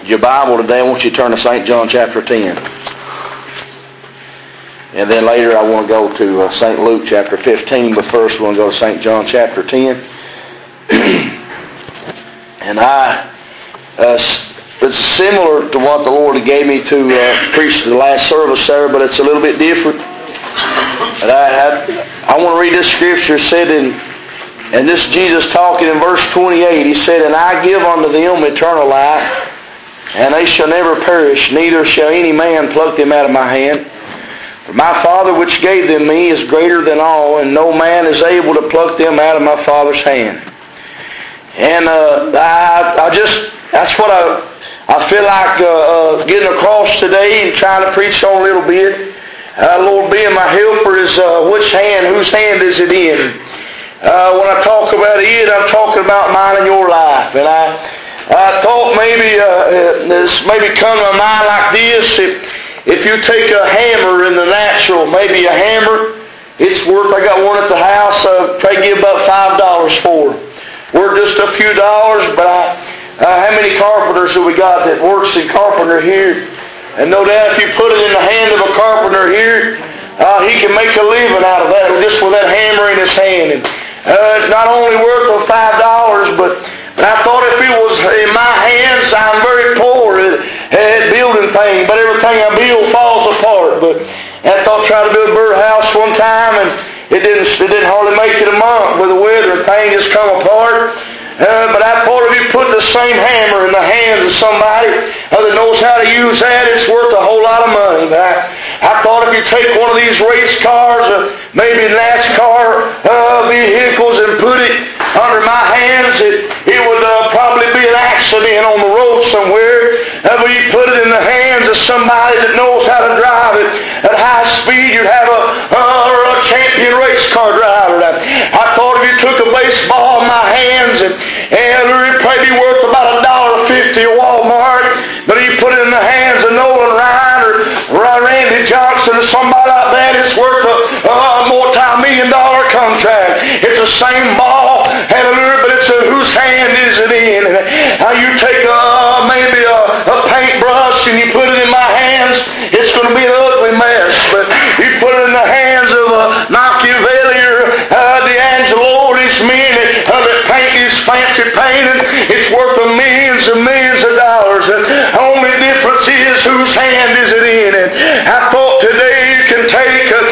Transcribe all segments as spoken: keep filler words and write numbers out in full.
your Bible today, I want you to turn to Saint John chapter ten. And then later I want to go to uh, Saint Luke chapter fifteen, but first we're going to go to Saint John chapter ten. And I, uh, it's similar to what the Lord gave me to uh, preach the last service there, but it's a little bit different. And I, I, I want to read this scripture. It said in, and this Jesus talking in verse twenty-eight, he said, "And I give unto them eternal life, and they shall never perish, neither shall any man pluck them out of my hand. For my Father which gave them me is greater than all, and no man is able to pluck them out of my Father's hand." And uh, I, I just, that's what I, I feel like uh, uh, getting across today and trying to preach on a little bit. Uh, Lord being my helper is uh, which hand, whose hand is it in? Uh, when I talk about it, I'm talking about mine and your life. And I I thought maybe uh, this maybe come to my mind like this. If, if you take a hammer in the natural, maybe a hammer, it's worth, I got one at the house, uh, probably give about five dollars for. Worth just a few dollars, but I, uh, how many carpenters have we got that works in carpenter here? And no doubt if you put it in the hand of a carpenter here, uh, he can make a living out of that, just with that hammer in his hand. And uh, it's not only worth five dollars, but And I thought if it was in my hands, I'm very poor at, at building things, but everything I build falls apart. But I thought I tried to build a birdhouse one time, and it didn't it didn't hardly make it a month with the weather, and things just come apart. Uh, but I thought if you put the same hammer in the hands of somebody uh, that knows how to use that, it's worth a whole lot of money. But I, I thought if you take one of these race cars, uh, maybe NASCAR uh, vehicles, and put it under my hands, it, it would uh, probably be an accident on the road somewhere. Uh, but you put it in the hands of somebody that knows how to drive it at high speed, you'd have a, uh, a champion race car driver. I, I thought if you took a baseball in my hands and And it would probably be worth about a dollar fifty at Walmart. But if you put it in the hands of Nolan Ryan or Randy Johnson or somebody like that, it's worth a, a multi-million dollar contract. It's the same ball, hallelujah, but it's a, whose hand is it in? And how you take a, maybe a, a paintbrush and you put it in my hands, it's going to be an ugly mess. But you put it in the hands of a Machiavelli or uh, D'Angelo, these men that, uh, that paint these fancy painting, it's worth a millions and millions of dollars. And the only difference is whose hand is it in. And I thought today you can take a,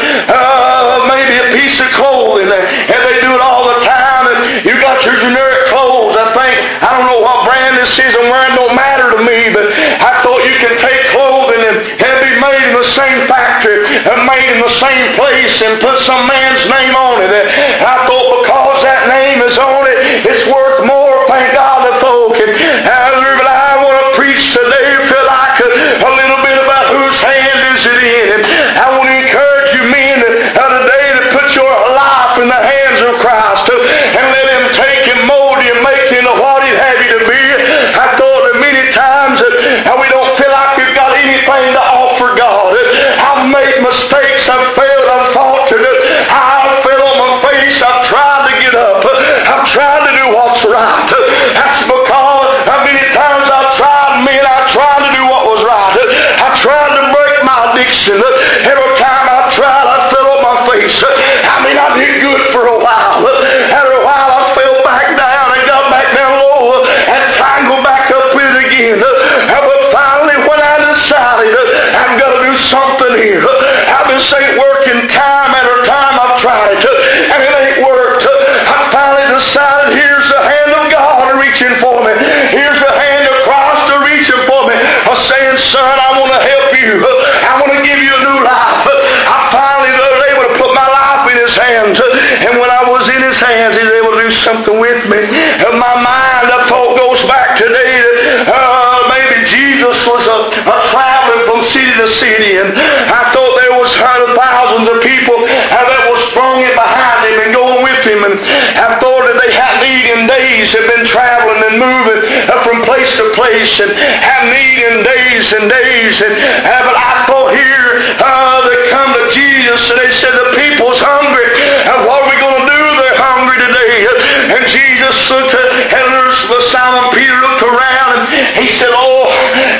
uh, maybe a piece of clothing, and they do it all the time. And you got your generic clothes. I think, I don't know what brand this is I'm wearing, don't matter to me, but I thought you can take clothing and have it made in the same factory and made in the same place and put some man's name on it. And I thought because that name is on it, it's worth more, thank God, to folk. And hallelujah, but I want to preach today, feel like a, a little bit about whose hand is it in. And I want to encourage you men to, uh, today to put your life in the hands of Christ uh, and let Him take and mold you and make you into what He'd have you to be. I thought that many times that uh, we don't feel like we've got anything to offer God. Uh, I've made mistakes, I've failed, I've faltered, uh, I've fell on my face, I've tried to get up, uh, I've tried to do what's right. Uh, that's because uh, many times I've tried, man, I tried to do what was right. Uh, I tried to break my addiction. Uh, every time I tried, I fell on my face. Uh, I mean, I did good for a while. Uh, after a while, I fell back down and got back down low uh, and tried to go back up with it again. Uh, but finally, when I decided uh, I've got to do something here, uh, I've been saying working time after time I've tried it, uh, and it ain't worked. Uh, I finally decided here's the hand of God reaching for me. Here's the hand of Christ reaching for me. I'm saying, son, I want to help you. I want to give you a new life. I finally was able to put my life in His hands. And when I was in His hands, He was able to do something with me. And my mind, I thought, goes back today that uh, maybe Jesus was a, a traveling from city to city. And I thought there was hundreds, thousands of people uh, that were sprung in behind Him and going with Him. And I thought that they had need in days, had been traveling and moving uh, from place to place and had need in days and days. And uh, but I thought here uh, they come to Jesus and they said the people's hungry. And what are we going to do? They're hungry today. And Jesus looked at, and Simon Peter looked around and he said, oh,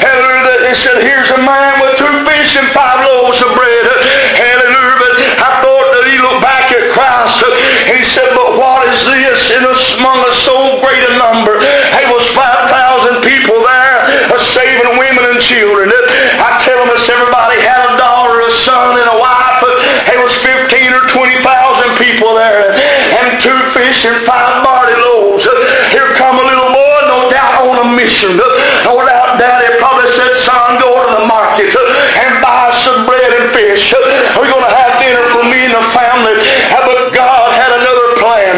they said, here's a man with two fish and five loaves of bread. Hallelujah. But I thought that he looked back at Christ and he said, but what is this in among us so great a number? There was five thousand people there, saving women and children. I tell them this, everybody had a daughter, a son, and a wife. There was fifteen or twenty thousand people there, and two fish and five barley loaves. Here come a little boy, no doubt on a mission. No doubt Daddy probably said, son, go to the market and buy some bread and fish. We're going to have dinner for me and the family. But God had another plan.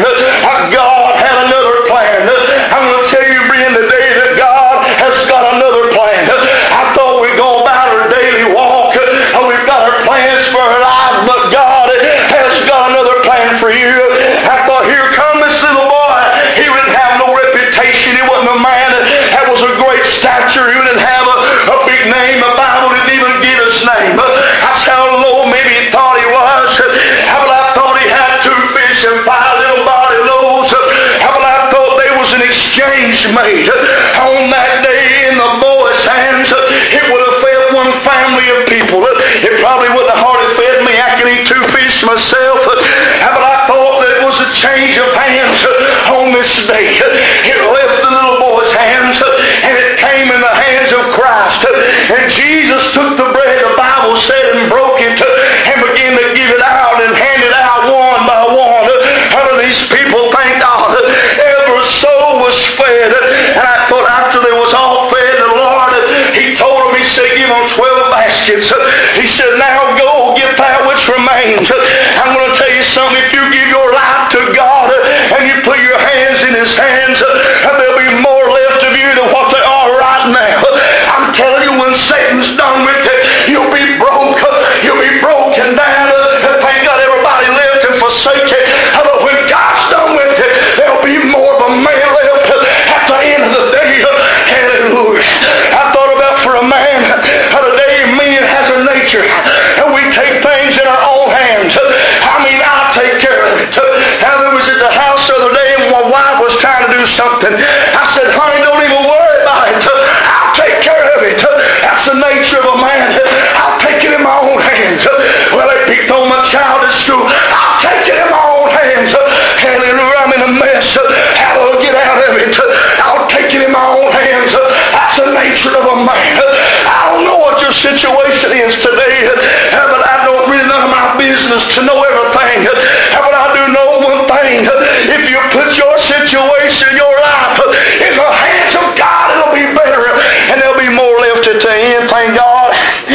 God had another plan. I'm going to tell you, Brian, today that God has got another plan. I thought we'd go about our daily walk. We've got our plans for our life, but God has got another plan for you. I thought, here come this little boy. He didn't have no reputation. He wasn't a man that was a great stature. He didn't have a, a big name. The Bible didn't even give his name. That's how low maybe he thought he was. How about I thought he had two fish and five little barley loaves. How about I thought there was an exchange made on that day in the boy's hands. It would have fed one family of people. It probably wouldn't have hardly fed me. I can eat two fish myself. How about I thought there was a change of hands on this day. It left the little boy's hands and it came in the hands of Christ. And Jesus took the bread, the Bible said, and broke it and began to give it out and hand it out one by one. How do these people, thank God, every soul was fed? And I thought after they was all fed, the Lord, He told them, He said, give them twelve baskets. He said, now go get that which remains. I'm going to tell you something. If you give your life to God and you put your hands in His hands, there'll be more left of you than what they are right now. I'm telling you, when Satan's done with it, you'll be broke. You'll be broken down. And thank God everybody left and forsake it. But when God's done with it, there'll be more of a man left at the end of the day. Hallelujah. I thought about for a man, today man has a nature, and we take things in our own hands. I mean, I'll take care of it. I was at the house the other day, and my wife was trying to do something. I said, honey, don't even worry about it. I'll take care of it. That's the nature of a man. I'll take it in my own hands. Well, they picked on my child at school. I'll take it in my own hands. Hallelujah, I'm in a mess. How do I get out of it? I'll take it in my own hands. That's the nature of a man. I don't know what your situation is today, but I don't really none of my business to know everything. But I do know one thing. If you put your situation, your life in the hands of God, it'll be better. And there'll be more left at the end. Thank God.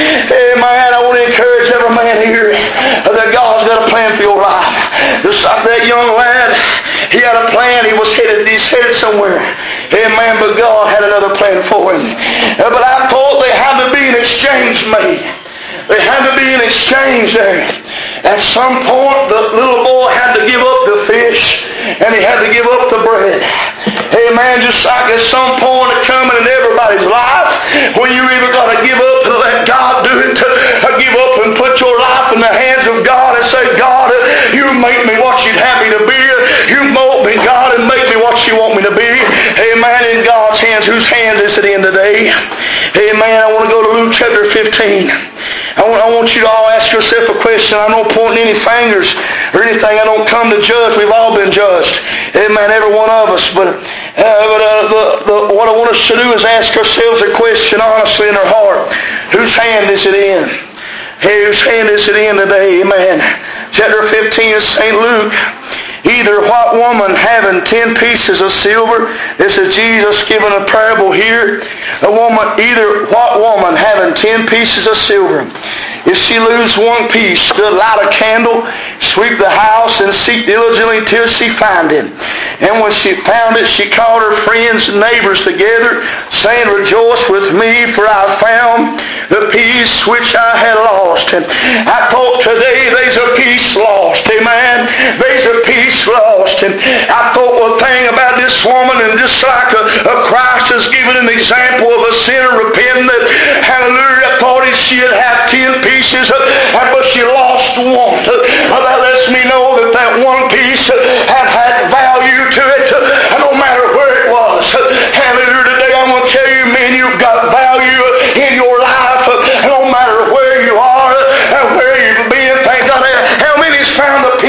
Amen. I want to encourage every man here that God's got a plan for your life. Just like that young lad, he had a plan. He was headed, he's headed somewhere. Amen. But God had another plan for him. But I thought there had to be an exchange made. There had to be an exchange there. At some point, the little boy had to give up the fish, and he had to give up the bread. Amen. Just like at some point coming in everybody's life, when you either got to give up and let God do it, or give up and put your life in the hands of God and say, God, you make me what you'd have me to be. You mold me, God, and make me what you want me to be. Amen. In God's hands. Whose hands is it in today? Amen. I want to go to Luke chapter fifteen. I want, I want you to all ask yourself a question. I'm not pointing any fingers or anything. I don't come to judge. We've all been judged. Amen. Every one of us. But, uh, but uh, the, the, what I want us to do is ask ourselves a question honestly in our heart. Whose hand is it in? Hey, whose hand is it in today? Amen. Chapter fifteen of Saint Luke. Either what woman having ten pieces of silver, this is Jesus giving a parable here. A woman, either what woman having ten pieces of silver, if she lose one piece, to light a candle, sweep the house, and seek diligently till she find it. And when she found it, she called her friends and neighbors together, saying, rejoice with me, for I found the piece which I had lost. And I thought today there's a piece lost. Amen. There's a piece lost. And I thought one thing about this woman, and just like a, a Christ has given an example of a sinner repenting, that, hallelujah, I thought she had had ten pieces, but she lost one. That lets me know that that one piece had had value to it, no matter where it was. Hallelujah. Today I'm going to tell you, man, you've got value in your life.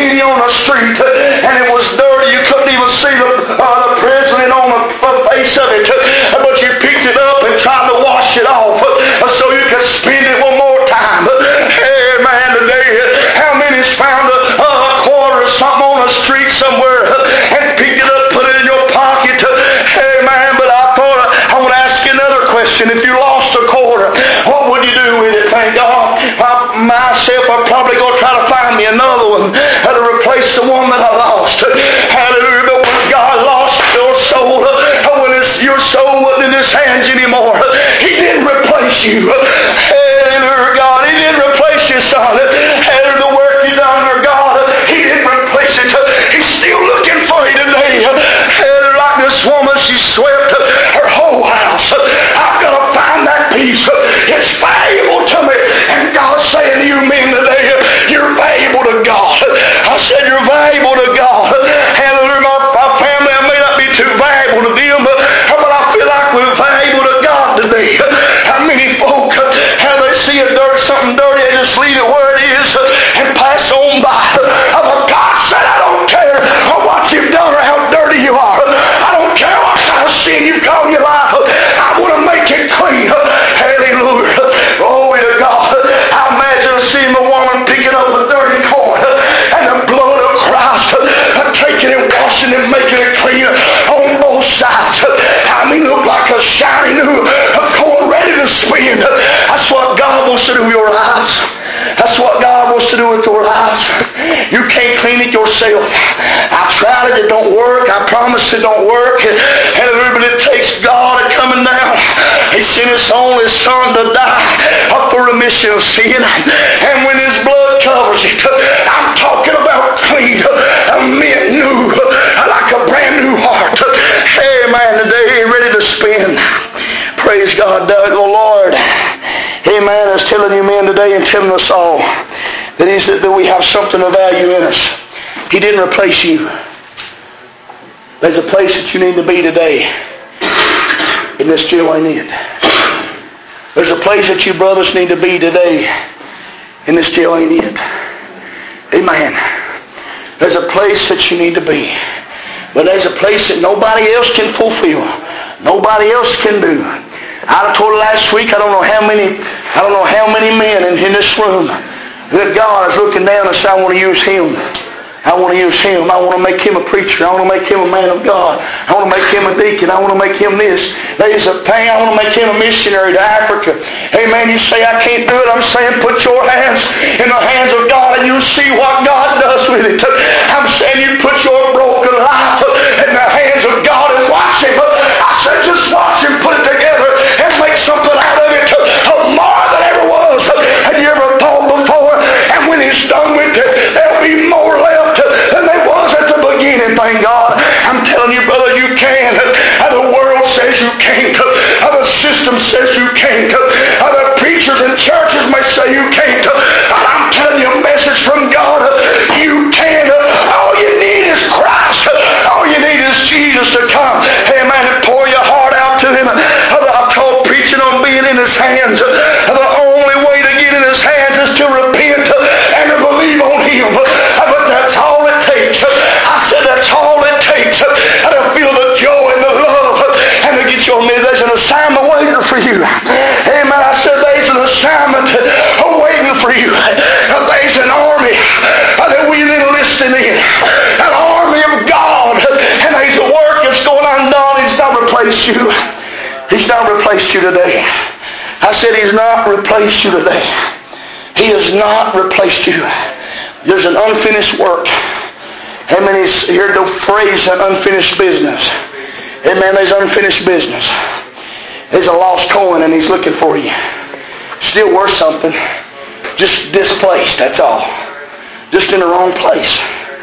penny on the street, and it was dirty. You couldn't even see the, uh, the president on the face of it, but you picked it up and tried to wash it off so you could spend it one more time. Hey, man, today, how many's found a, a quarter or something on the street somewhere and picked it up, put it in your pocket? Hey, man, but I thought I want to ask you another question. If you lost a quarter, what would you do with it? Thank God. I, myself, I'm probably going to try to find me another one to replace the one that I lost. Hallelujah. But when God lost your soul, when it's, your soul wasn't in His hands anymore, He didn't replace you. Hallelujah, God. He didn't replace you, son. Hallelujah, the work you done for God, He didn't replace it. He's still looking for you today. Hallelujah, like this woman, she swept her whole house. I've got to find that piece. It's valuable to me. And God's saying to you men today, you're valuable to God. I said you're valuable to God. Hallelujah, my, my family, I may not be too valuable to them, but I feel like we're valuable to God today. How many folk, how they see a dirt, something dirty, they just leave it where it is and pass on by. But God said, I don't care what you've done or how dirty you are. I don't care what kind of sin you've got in your life. I want to make it clean. Hallelujah. Glory to God. I imagine seeing a woman picking up a dirty coin and the blood of Christ taking and washing and making it clean on both sides. I mean, look like a shiny new coin ready to spin. That's what God wants to do with your lives. That's what God wants to do with your lives. You can't clean it yourself. I tried it, it don't work. I promise it don't work. Hallelujah, but it takes God coming down. He sent His only Son to die for remission of sin. And when His blood covers it, I'm talking about clean, mint new, like a brand new heart. Hey, man, today ready to spin. Praise God, the Lord. Amen. I was telling you men today and telling us all that He said that we have something of value in us. He didn't replace you. There's a place that you need to be today, and this still ain't it. There's a place that you brothers need to be today, and this still ain't it. Amen. There's a place that you need to be, but there's a place that nobody else can fulfill. Nobody else can do. I told you last week, I don't know how many, I don't know how many men in, in this room that God is looking down and saying, I want to use him. I want to use him. I want to make him a preacher. I want to make him a man of God. I want to make him a deacon. I want to make him this. There's a thing. I want to make him a missionary to Africa. Amen. You say, I can't do it. I'm saying put your hands in the hands of God and you'll see what God does with it. I'm saying you put your broken life in the hands of God and watch him. I said just watch him put it together and make something out of it more than ever was. Have you ever thought before? And when he's done with it, there'll be more left than there was at the beginning. Thank God. I'm telling you, brother, you can. The world says you can't. The system says you can't. The preachers and churches may say you can't. And I'm telling you a message from God. You can. All you need is Christ. All you need is Jesus to come. Amen. And pour your heart out to him. I've told preaching on being in his hands. The only way to get in his hands is to repent and to believe on him. But that's all it takes. I said that's all it takes. To feel the joy and the love and to get your name. There's an assignment waiting for you. Amen. I said there's an assignment waiting for you. There's an army that we're enlisting in. An army of God. And there's a work that's going undone. He's not replaced you. He's not replaced you today. I said he's not replaced you today. He has not replaced you. There's an unfinished work. Amen. He's heard the phrase unfinished business. Amen. There's unfinished business. There's a lost coin and he's looking for you. Still worth something. Just displaced, that's all. Just in the wrong place.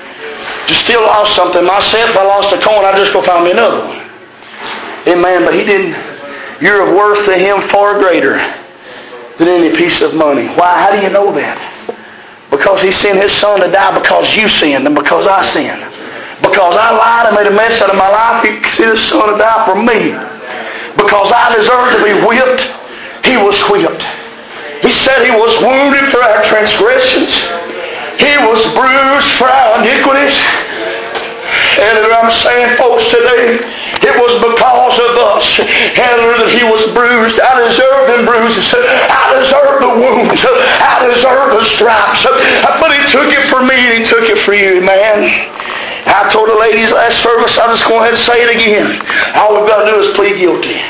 Just still lost something. Myself, if I lost a coin, I'd just go find me another one. Amen. But he didn't. You're of worth to him far greater than any piece of money. Why? How do you know that? Because he sent his son to die because you sinned and because I sinned. Because I lied and made a mess out of my life, he sent his son to die for me. Because I deserved to be whipped, he was whipped. He said he was wounded for our transgressions. He was bruised for our iniquities. And I'm saying, folks, today, it was because of us, hallelujah, that he was bruised. I deserve them bruises. I deserve the wounds. I deserve the stripes. But he took it for me, and he took it for you, man. I told the ladies last service, I'll just go ahead and say it again. All we've got to do is plead guilty.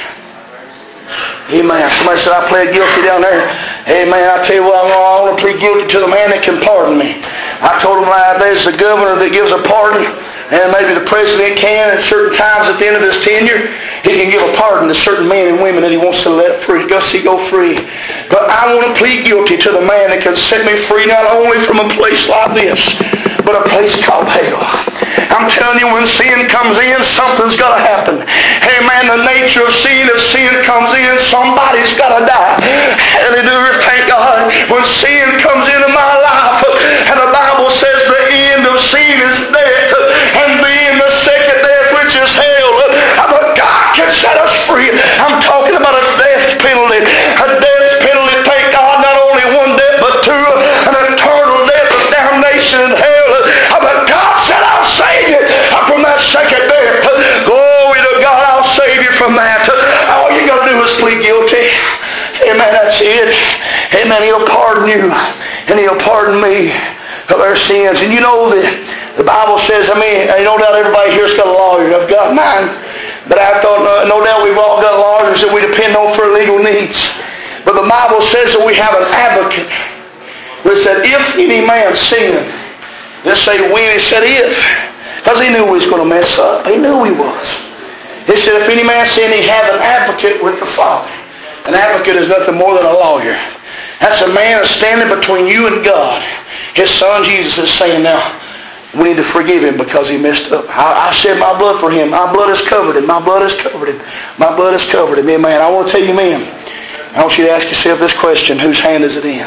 Amen. Somebody said, I plead guilty down there. Amen. I tell you what, I want to plead guilty to the man that can pardon me. I told him that there's the governor that gives a pardon. And maybe the president can at certain times at the end of his tenure. He can give a pardon to certain men and women that he wants to let free. Go see, go free. But I want to plead guilty to the man that can set me free not only from a place like this, but a place called hell. I'm telling you, when sin comes in, something's got to happen. Hey man, the nature of sin, if sin comes in, somebody's got to die. Hallelujah, thank God. When sin comes into my life, and the Bible says the end of sin is death, and being the second death, which is hell, but God can set us free. I'm talking about a death penalty. A death penalty, thank God, not only one death, but two, an eternal death of damnation in hell. But God said, I'll save you from that second death. Glory to God, I'll save you from that. All you got to do is plead guilty. Amen, that's it. Amen, he'll pardon you, and he'll pardon me of our sins. And you know that the Bible says, I mean, no doubt everybody here's got a lawyer. I've got mine. But I thought, no, no doubt we've all got lawyers that we depend on for legal needs. But the Bible says that we have an advocate. Which said, if any man sin, let's say when, he said if. Because he knew we was going to mess up. He knew he was. He said, if any man sin, he have an advocate with the Father. An advocate is nothing more than a lawyer. That's a man that's standing between you and God. His son Jesus is saying, now, we need to forgive him because he messed up. I, I shed my blood for him. My blood is covered him. My blood is covered him. My blood is covered him. Amen. I want to tell you, man, I want you to ask yourself this question. Whose hand is it in?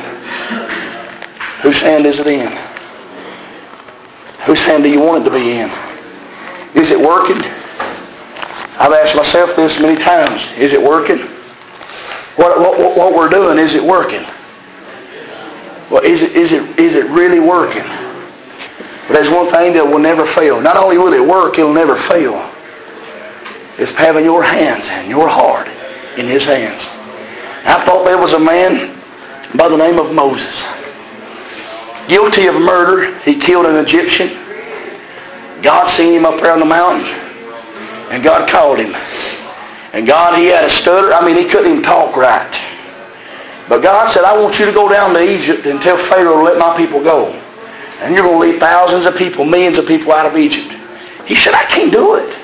Whose hand is it in? Whose hand do you want it to be in? Is it working? I've asked myself this many times. Is it working? What, what, what we're doing, is it working? Well, is it, is it, is it really working? But there's one thing that will never fail. Not only will it work, it'll never fail. It's having your hands and your heart in his hands. I thought there was a man by the name of Moses. Guilty of murder. He killed an Egyptian. God seen him up there on the mountain. And God called him. And God, he had a stutter. I mean, he couldn't even talk right. But God said, I want you to go down to Egypt and tell Pharaoh to let my people go. And you're going to lead thousands of people, millions of people out of Egypt. He said, I can't do it.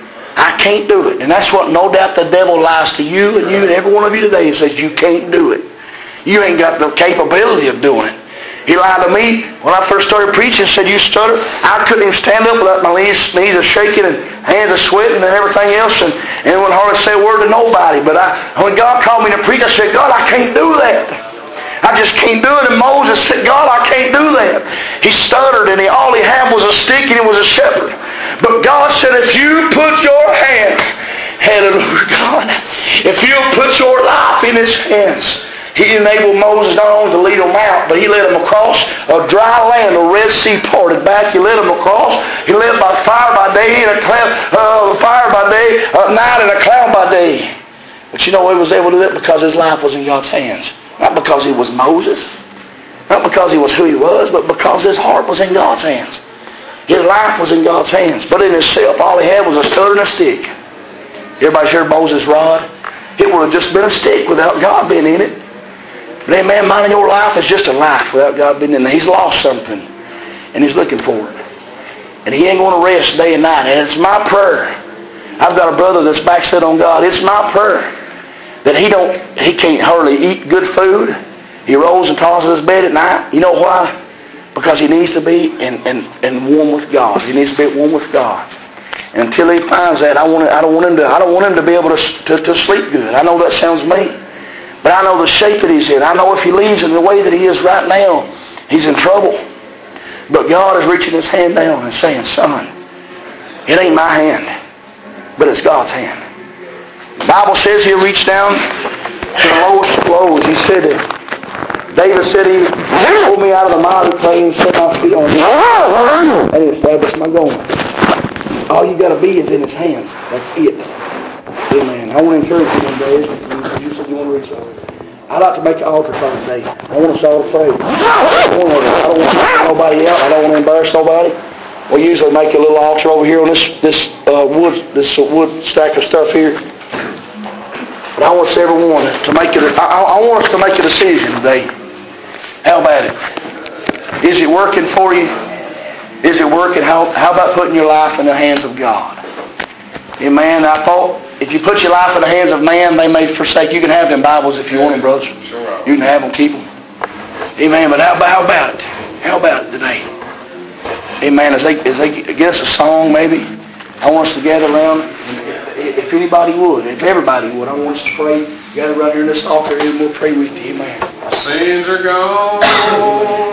I can't do it. And that's what no doubt the devil lies to you and you and every one of you today and says, you can't do it. You ain't got the capability of doing it. He lied to me when I first started preaching, said, you stutter. I couldn't even stand up without my knees, knees are shaking and hands are sweating and everything else. And, and wouldn't hardly say a word to nobody. But I, when God called me to preach, I said, God, I can't do that. I just can't do it. And Moses said, God, I can't do that. He stuttered, and he, all he had was a stick, and he was a shepherd. But God said, if you put your hand, hallelujah, God, if you put your life in his hands, he enabled Moses not only to lead them out, but he led them across a dry land. The Red Sea parted back. He led them across. He led by fire by day and a cloud, uh, fire by day, at night and a cloud by day. But you know he was able to do that because his life was in God's hands. Not because he was Moses. Not because he was who he was, but because his heart was in God's hands. His life was in God's hands. But in himself, all he had was a stutter and a stick. Everybody's heard Moses' rod? It would have just been a stick without God being in it. But amen, mine in your life is just a life without God being in it. He's lost something, and he's looking for it. And he ain't going to rest day and night. And it's my prayer. I've got a brother that's backslid on God. It's my prayer that he don't, he can't hardly eat good food. He rolls and tosses his bed at night. You know why? Because he needs to be in, in, in one with God. He needs to be at one with God. And until he finds that, I want I don't want him to I don't want him to be able to, to, to sleep good. I know that sounds mean. But I know the shape that he's in. I know if he leaves in the way that he is right now, he's in trouble. But God is reaching his hand down and saying, son, it ain't my hand, but it's God's hand. The Bible says he'll reach down to the lowest of lows. He said that David said he pulled me out of the miry clay and set my feet on it, and he established my going. All you got to be is in his hands. That's it. Amen. I want to encourage you today. You said you want to read something. I'd like to make an altar call today. I want us all to pray. I don't want to nobody out. I don't want to embarrass nobody. We usually make a little altar over here on this this uh, wood this wood stack of stuff here. But I want us everyone to make it. I, I want us to make a decision today. How about it? Is it working for you? Is it working? How how about putting your life in the hands of God? Amen. I thought if you put your life in the hands of man, they may forsake. You can have them Bibles if you want them, brothers. You can have them, keep them. Amen. But how about, how about it? How about it today? Amen. As they, as they get us a song, maybe, I want us to gather around. If anybody would, if everybody would, I want us to pray. Gather right here in this altar and we'll pray with you. Amen. Sins are gone.